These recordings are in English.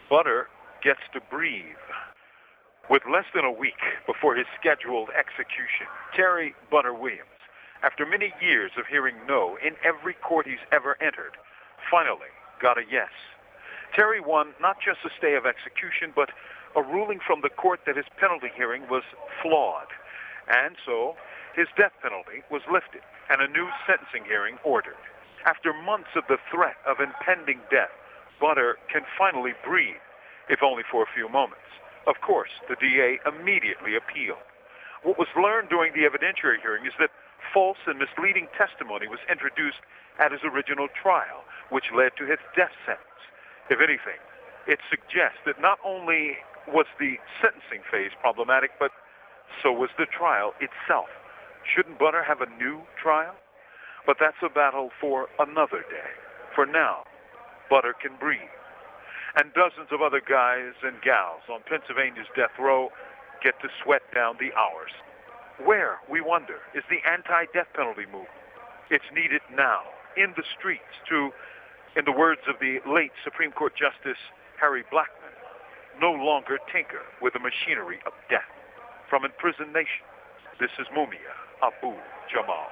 Butter gets to breathe. With less than a week before his scheduled execution, Terry Butter Williams, after many years of hearing no in every court he's ever entered, finally got a yes. Terry won not just a stay of execution, but a ruling from the court that his penalty hearing was flawed. And so his death penalty was lifted and a new sentencing hearing ordered. After months of the threat of impending death, Butter can finally breathe, if only for a few moments. Of course, the DA immediately appealed. What was learned during the evidentiary hearing is that false and misleading testimony was introduced at his original trial, which led to his death sentence. If anything, it suggests that not only was the sentencing phase problematic, but so was the trial itself. Shouldn't Butter have a new trial? But that's a battle for another day. For now, Butter can breathe. And dozens of other guys and gals on Pennsylvania's death row get to sweat down the hours. Where, we wonder, is the anti-death penalty movement? It's needed now, in the streets, to, in the words of the late Supreme Court Justice Harry Blackmun, no longer tinker with the machinery of death. From Imprisoned Nation, this is Mumia Abu-Jamal.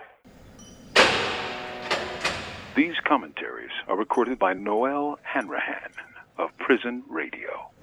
These commentaries are recorded by Noel Hanrahan of Prison Radio.